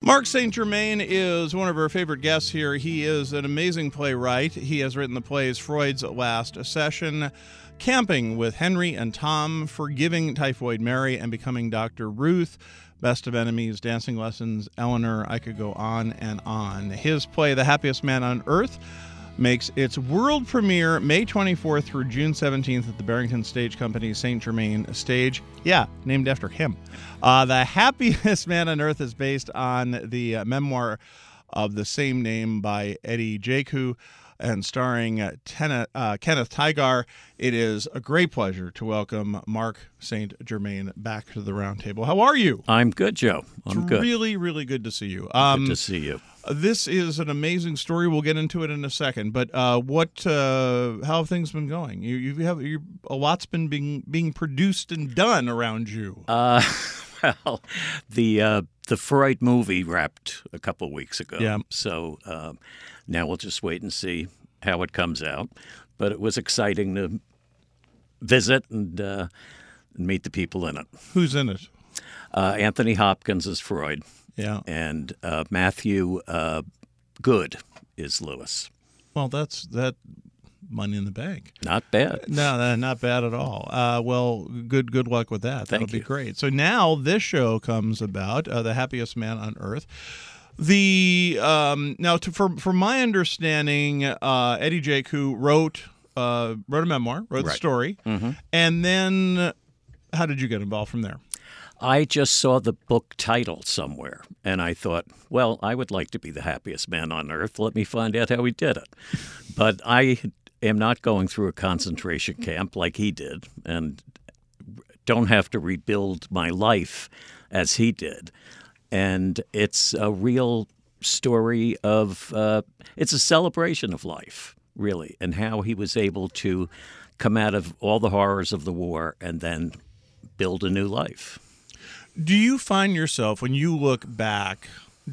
Mark St. Germain is one of our favorite guests here. He is an amazing playwright. He has written the plays Freud's Last Session, Camping with Henry and Tom, Forgiving Typhoid Mary, and Becoming Dr. Ruth, Best of Enemies, Dancing Lessons, Eleanor. I could go on and on. His play, The Happiest Man on Earth, makes its world premiere May 24th through June 17th at the Barrington Stage Company's St. Germain stage. Yeah, named after him. The Happiest Man on Earth is based on the memoir of the same name by Eddie Jaku and starring Kenneth Tygar. It is a great pleasure to welcome Mark St. Germain back to the round table. How are you? I'm good, Joe. I'm good. Really, really good to see you. Good to see you. This is an amazing story. We'll get into it in a second. But how have things been going? A lot's been being produced and done around you. Well, the Freud movie wrapped a couple of weeks ago. Yeah. So now we'll just wait and see how it comes out. But it was exciting to visit and meet the people in it. Who's in it? Anthony Hopkins is Freud. Yeah. And Matthew Good is Lewis. Well, that's money in the bank. Not bad. No, not bad at all. Well, good luck with that. That'll be you. great. So now this show comes about, The Happiest Man on Earth. From my understanding, Eddie Jaku wrote a memoir, wrote the story, and then how did you get involved from there? I just saw the book title somewhere, and I thought, well, I would like to be the happiest man on earth. Let me find out how he did it. But I am not going through a concentration camp like he did and don't have to rebuild my life as he did. And it's a real story of it's a celebration of life, really, and how he was able to come out of all the horrors of the war and then build a new life. Do you find yourself, when you look back,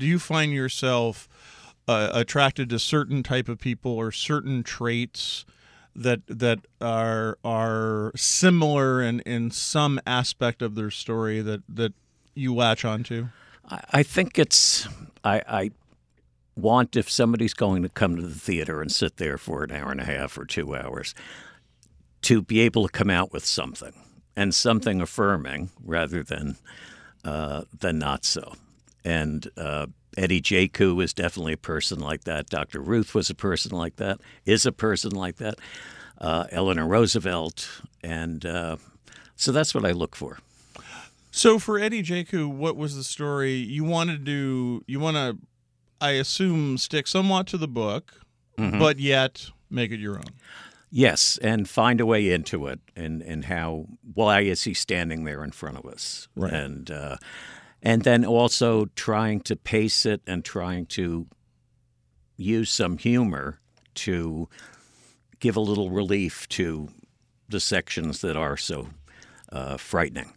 attracted to certain type of people or certain traits that are similar in some aspect of their story that you latch onto? I think I want, if somebody's going to come to the theater and sit there for an hour and a half or 2 hours, to be able to come out with something, and something affirming rather than not so. And Eddie Jaku is definitely a person like that. Dr. Ruth was a person like that, is a person like that. Eleanor Roosevelt. And so that's what I look for. So for Eddie Jaku, what was the story? You want to, I assume, stick somewhat to the book, but yet make it your own. Yes, and find a way into it, and why is he standing there in front of us? Right. And then also trying to pace it and trying to use some humor to give a little relief to the sections that are so frightening.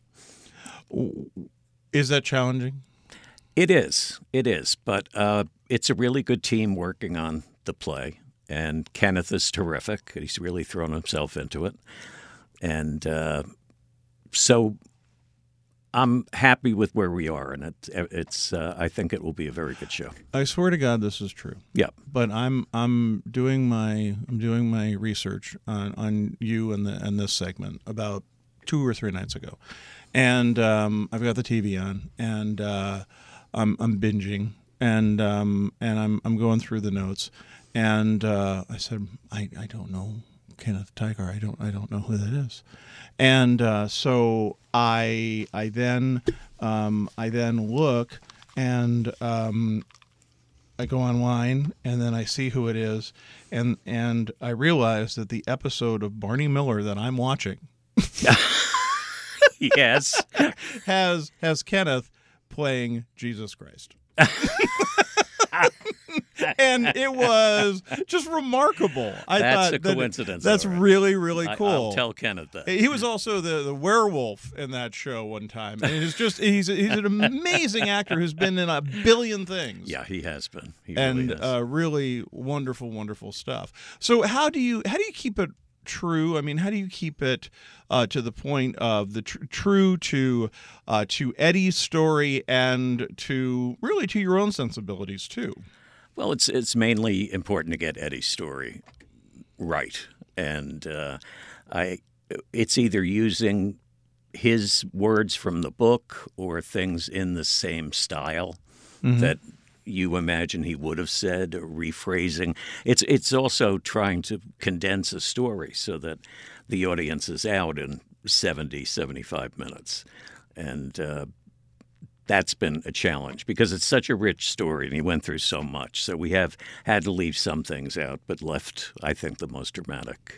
Is that challenging? It is, but it's a really good team working on the play. And Kenneth is terrific. He's really thrown himself into it. And so I'm happy with where we are, and it's. I think it will be a very good show. I swear to God, this is true. Yeah. But I'm doing my research on you and this segment about 2 or 3 nights ago, and I've got the TV on, and I'm binging, and I'm going through the notes. And I said, I don't know Kenneth Tygar. I don't know who that is. And so I then look, and I go online, and then I see who it is, and I realize that the episode of Barney Miller that I'm watching, yes, has Kenneth playing Jesus Christ. And it was just remarkable. That's a coincidence. That's really, really cool. I'll tell Kenneth that. He was also the werewolf in that show one time. And he's an amazing actor who's been in a billion things. Yeah, he has been. He and really has. Really wonderful, wonderful stuff. So how do you keep it true? I mean, how do you keep it to the point of the true to Eddie's story and to really to your own sensibilities too? Well, it's mainly important to get Eddie's story right, and it's either using his words from the book or things in the same style that you imagine he would have said, or rephrasing. It's also trying to condense a story so that the audience is out in 70, 75 minutes. And that's been a challenge because it's such a rich story and he went through so much. So we have had to leave some things out, but left, I think, the most dramatic.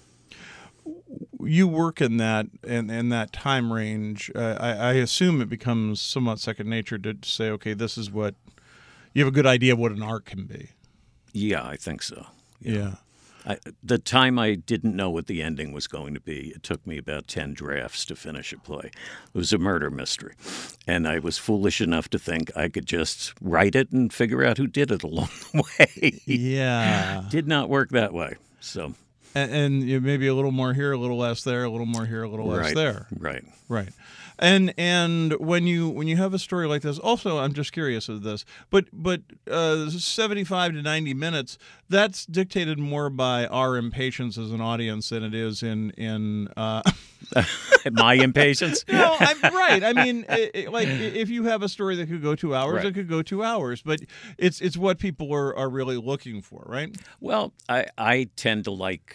You work in that time range. I assume it becomes somewhat second nature to say, okay, this is what you have a good idea of what an arc can be. Yeah, I think so. Yeah. The time I didn't know what the ending was going to be, it took me about 10 drafts to finish a play. It was a murder mystery. And I was foolish enough to think I could just write it and figure out who did it along the way. Yeah. Did not work that way. So. And maybe a little more here, a little less there, a little more here, a little less there. Right. And when you have a story like this, also I'm just curious of this, but 75 to 90 minutes, that's dictated more by our impatience as an audience than it is in my impatience. No, I'm right. I mean, like if you have a story that could go 2 hours, right. It could go 2 hours, but it's what people are really looking for, right? Well, I tend to like.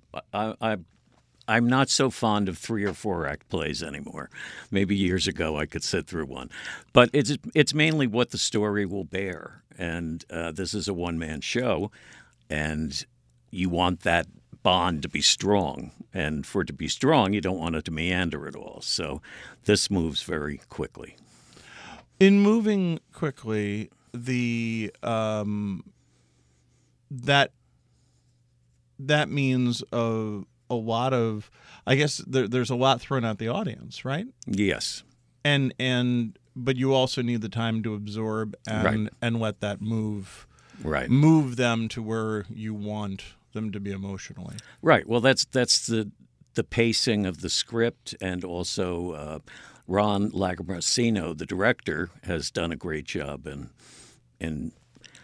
I'm not so fond of 3 or 4 act plays anymore. Maybe years ago I could sit through one, but it's mainly what the story will bear. And this is a one-man show, and you want that bond to be strong. And for it to be strong, you don't want it to meander at all. So this moves very quickly. In moving quickly, the that means a lot of, I guess there's a lot thrown at the audience, right? Yes. But you also need the time to absorb and let that move them to where you want them to be emotionally. Right. Well, that's the pacing of the script, and also Ron Lagomarsino, the director, has done a great job in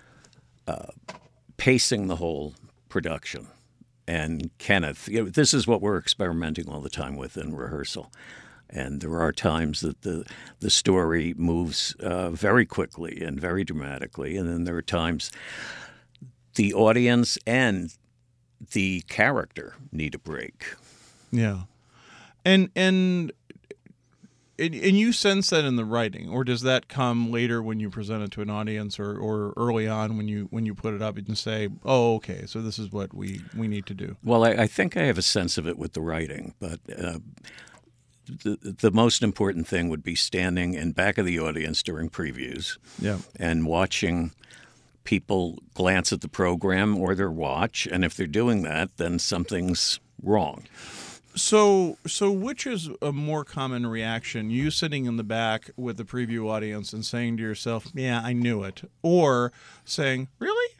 pacing the whole production. And Kenneth, this is what we're experimenting all the time with in rehearsal. And there are times that the story moves very quickly and very dramatically. And then there are times the audience and the character need a break. Yeah. And you sense that in the writing, or does that come later when you present it to an audience, or early on when you put it up and say, oh, okay, so this is what we need to do? Well, I think I have a sense of it with the writing, but the most important thing would be standing in back of the audience during previews and watching people glance at the program or their watch, and if they're doing that, then something's wrong. So which is a more common reaction? You sitting in the back with the preview audience and saying to yourself, yeah, I knew it. Or saying, really?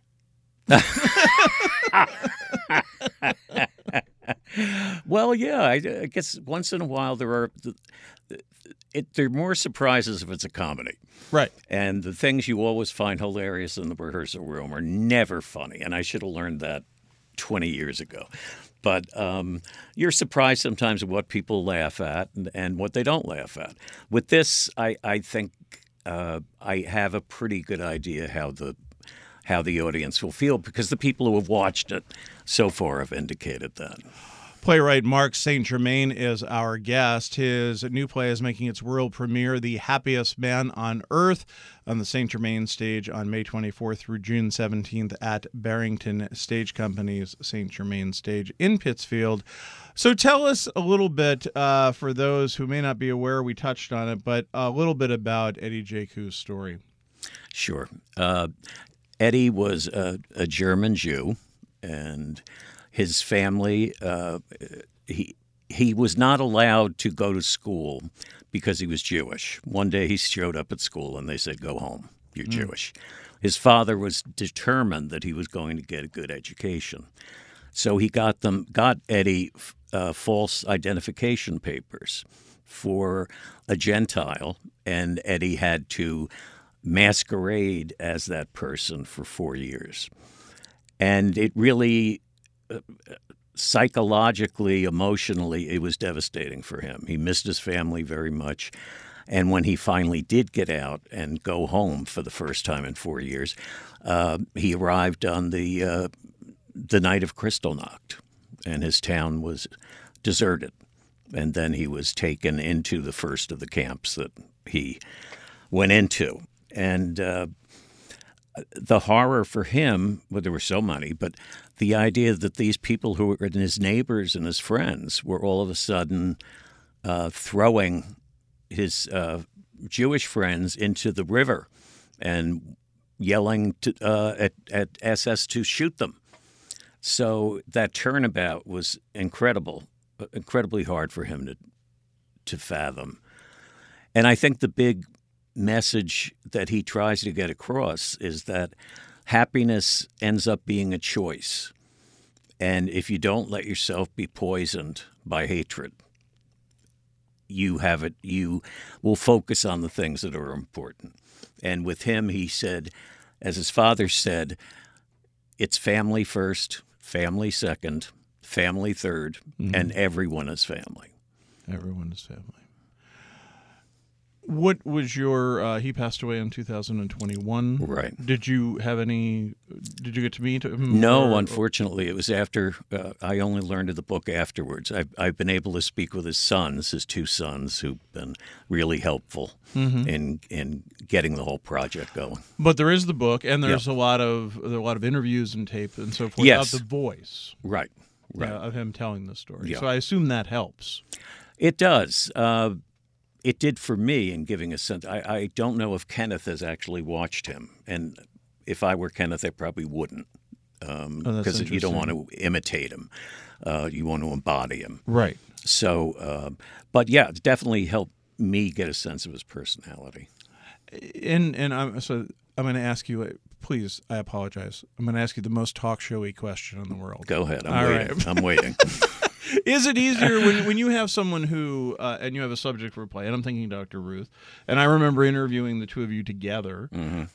Well, yeah, I guess once in a while there are more surprises if it's a comedy. Right. And the things you always find hilarious in the rehearsal room are never funny. And I should have learned that 20 years ago. But you're surprised sometimes at what people laugh at and what they don't laugh at. With this, I think I have a pretty good idea how the audience will feel, because the people who have watched it so far have indicated that. Playwright Mark St. Germain is our guest. His new play is making its world premiere, The Happiest Man on Earth, on the St. Germain stage on May 24th through June 17th at Barrington Stage Company's St. Germain stage in Pittsfield. So tell us a little bit, for those who may not be aware, we touched on it, but a little bit about Eddie Jaku's story. Sure. Eddie was a German Jew, and his family, he was not allowed to go to school because he was Jewish. One day he showed up at school and they said, go home, you're Jewish. His father was determined that he was going to get a good education. So he got Eddie false identification papers for a Gentile, and Eddie had to masquerade as that person for 4 years. And it really, psychologically, emotionally, it was devastating for him. He missed his family very much. And when he finally did get out and go home for the first time in 4 years, he arrived on the night of Kristallnacht, and his town was deserted. And then he was taken into the first of the camps that he went into. And the horror for him, well, there were so many, but the idea that these people who were his neighbors and his friends were all of a sudden throwing his Jewish friends into the river and yelling at SS to shoot them. So that turnabout was incredibly hard for him to fathom. And I think the big message that he tries to get across is that happiness ends up being a choice. And if you don't let yourself be poisoned by hatred, you will focus on the things that are important. And with him, he said, as his father said, it's family first, family second, family third, and everyone is family. Everyone is family. What was your? He passed away in 2021. Right. Did you get to meet him? No, unfortunately, it was after. I only learned of the book afterwards. I've been able to speak with his two sons, who've been really helpful in getting the whole project going. But there is the book, and there's a lot of interviews and tape and so forth. Yes. Of the voice. Right. Of him telling the story. Yeah. So I assume that helps. It does. It did for me in giving a sense. I don't know if Kenneth has actually watched him. And if I were Kenneth, I probably wouldn't. Because you don't want to imitate him. You want to embody him. Right. So, but yeah, it definitely helped me get a sense of his personality. And I'm going to ask you, please, I apologize. I'm going to ask you the most talk showy question in the world. Go ahead. I'm waiting. Right. I'm waiting. Is it easier when you have someone who and you have a subject for a play? And I'm thinking Dr. Ruth, and I remember interviewing the two of you together.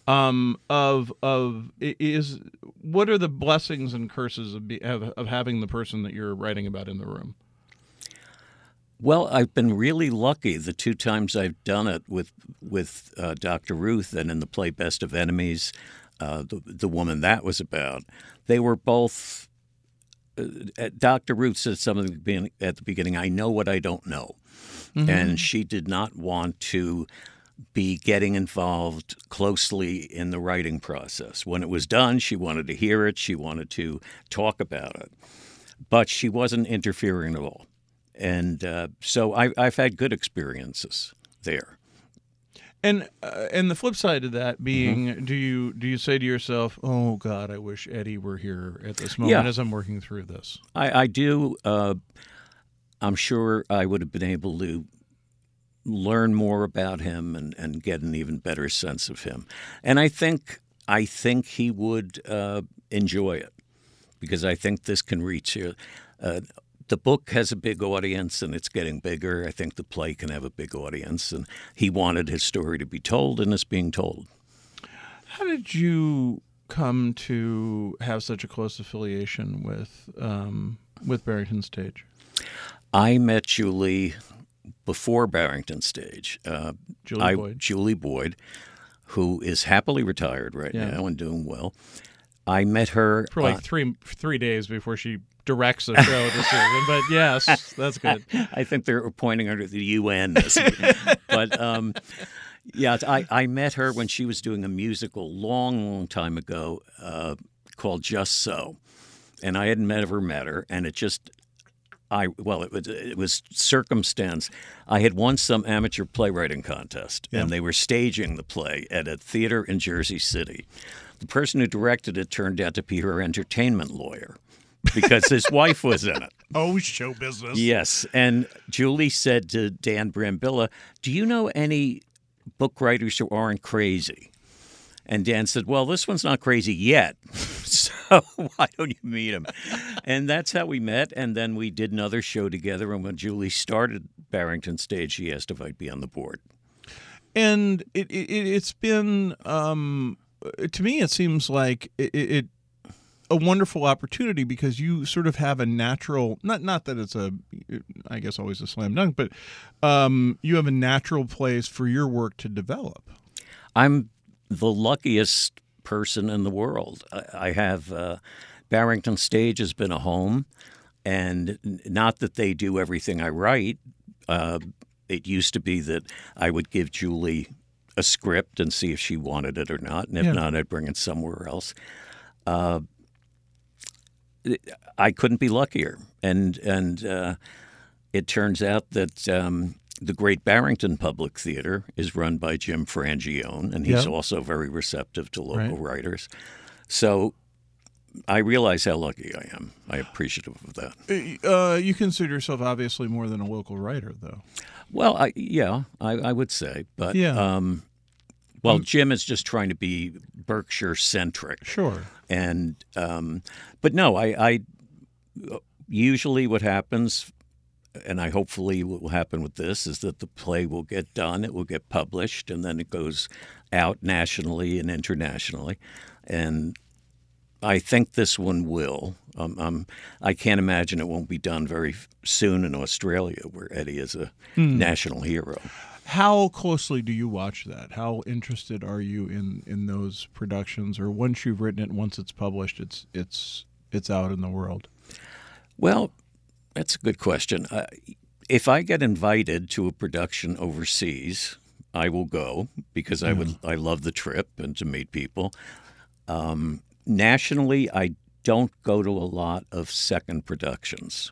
What are the blessings and curses of having the person that you're writing about in the room? Well, I've been really lucky the two times I've done it with Dr. Ruth and in the play Best of Enemies, the woman that was about. They were both. Dr. Ruth said something at the beginning, I know what I don't know. And she did not want to be getting involved closely in the writing process. When it was done, she wanted to hear it. She wanted to talk about it. But she wasn't interfering at all. And so I've had good experiences there. And the flip side of that being, do you say to yourself, "Oh God, I wish Eddie were here at this moment as I'm working through this"? I do. I'm sure I would have been able to learn more about him and get an even better sense of him. And I think he would enjoy it, because I think this can reach you. The book has a big audience, and it's getting bigger. I think the play can have a big audience, and he wanted his story to be told, and it's being told. How did you come to have such a close affiliation with Barrington Stage? I met Julie before Barrington Stage. Julie Boyd, who is happily retired right now and doing well. I met her for like 3 days before she directs a show this season, but yes, that's good. I think they're appointing her to the UN. But I met her when she was doing a musical long time ago called Just So, and I hadn't met her, and it was circumstance. I had won some amateur playwriting contest, and they were staging the play at a theater in Jersey City. The person who directed it turned out to be her entertainment lawyer, because his wife was in it. Oh, show business. Yes. And Julie said to Dan Brambilla, do you know any book writers who aren't crazy? And Dan said, well, this one's not crazy yet, so why don't you meet him? And that's how we met. And then we did another show together. And when Julie started Barrington Stage, she asked if I'd be on the board. And it's been, to me, it seems like it a wonderful opportunity because you sort of have a natural, not that it's I guess always a slam dunk, but you have a natural place for your work to develop. I'm the luckiest person in the world. I have Barrington Stage has been a home, and not that they do everything I write. It used to be that I would give Julie a script and see if she wanted it or not, and if not, I'd bring it somewhere else. I couldn't be luckier, and it turns out that the Great Barrington Public Theater is run by Jim Frangione, and he's also very receptive to local writers. So I realize how lucky I am. I'm appreciative of that. You consider yourself obviously more than a local writer, though. Well, I would say, but well, Jim is just trying to be Berkshire-centric. Sure. And but no, I usually what happens, and I hopefully what will happen with this, is that the play will get done, it will get published, and then it goes out nationally and internationally. And I think this one will. I can't imagine it won't be done very soon in Australia, where Eddie is a national hero. How closely do you watch that? How interested are you in those productions? Or once you've written it, once it's published, it's out in the world? Well, that's a good question. If I get invited to a production overseas, I will go because I love the trip and to meet people. Nationally, I don't go to a lot of second productions.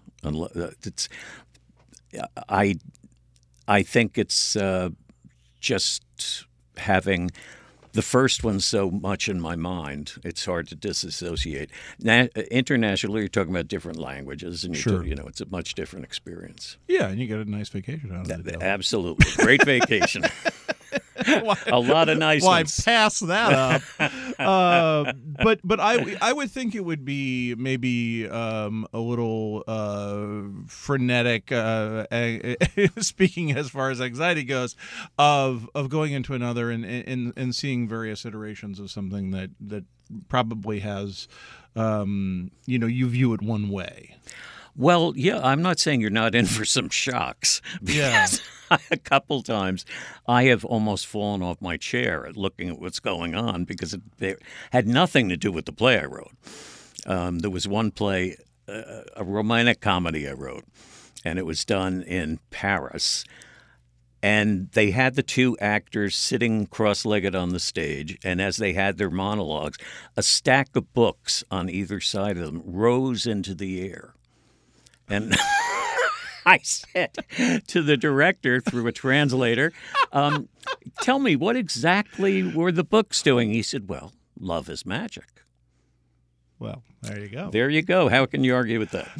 I think it's just having the first one so much in my mind, it's hard to disassociate. Internationally, you're talking about different languages, and it's a much different experience. Yeah, and you get a nice vacation out of it. Absolutely. Great vacation. A lot of nice ones. Why pass that up? But I would think it would be maybe a little frenetic, speaking as far as anxiety goes, of going into another and seeing various iterations of something that probably has, you view it one way. Well, yeah, I'm not saying you're not in for some shocks. Yeah. A couple times I have almost fallen off my chair at looking at what's going on because it had nothing to do with the play I wrote. There was one play, a romantic comedy I wrote, and it was done in Paris. And they had the two actors sitting cross-legged on the stage, and as they had their monologues, a stack of books on either side of them rose into the air. And I said to the director through a translator, tell me, what exactly were the books doing? He said, well, love is magic. Well, there you go. There you go. How can you argue with that?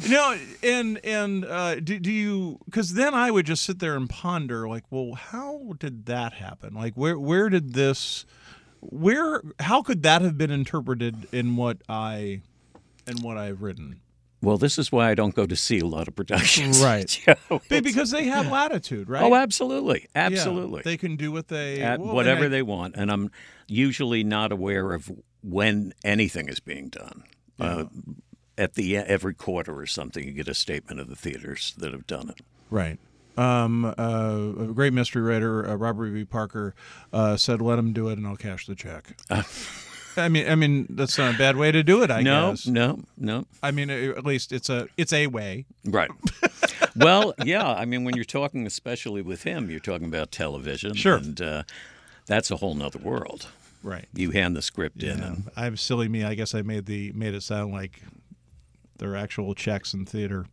Do you? Because then I would just sit there and ponder, like, well, how did that happen? Like, where did this? How could that have been interpreted in what I've written? Well, this is why I don't go to see a lot of productions. Right. Because they have latitude, right? Oh, absolutely. Absolutely. Yeah, they can do what they... whatever they want. And I'm usually not aware of when anything is being done. Yeah. Every quarter or something, you get a statement of the theaters that have done it. Right. A great mystery writer, Robert B. Parker, said, let him do it and I'll cash the check. I mean, that's not a bad way to do it, I guess. No. I mean, at least it's a way. Right. Well, yeah. I mean, when you're talking, especially with him, you're talking about television. Sure. And that's a whole nother world. Right. You hand the script in. And I'm silly me. I guess I made it sound like they're actual checks in theater.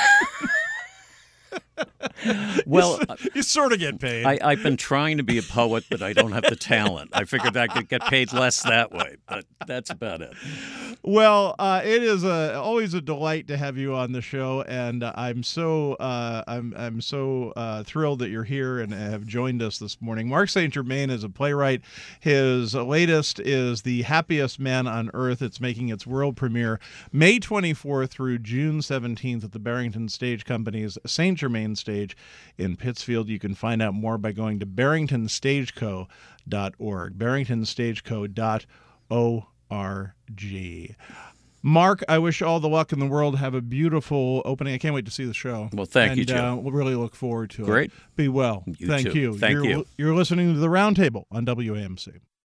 Well, you sort of get paid. I've been trying to be a poet, but I don't have the talent. I figured I could get paid less that way, but that's about it. Well, it is always a delight to have you on the show, and I'm so thrilled that you're here and have joined us this morning. Mark St. Germain is a playwright. His latest is The Happiest Man on Earth. It's making its world premiere May 24th through June 17th at the Barrington Stage Company's St. Germain Stage in Pittsfield. You can find out more by going to barringtonstageco.org. barringtonstageco.org. Mark, I wish you all the luck in the world. Have a beautiful opening. I can't wait to see the show. Well, thank you, Joe. We'll really look forward to it. Great. Be well. You Thank too. you. Thank you. You're listening to The Roundtable on WAMC.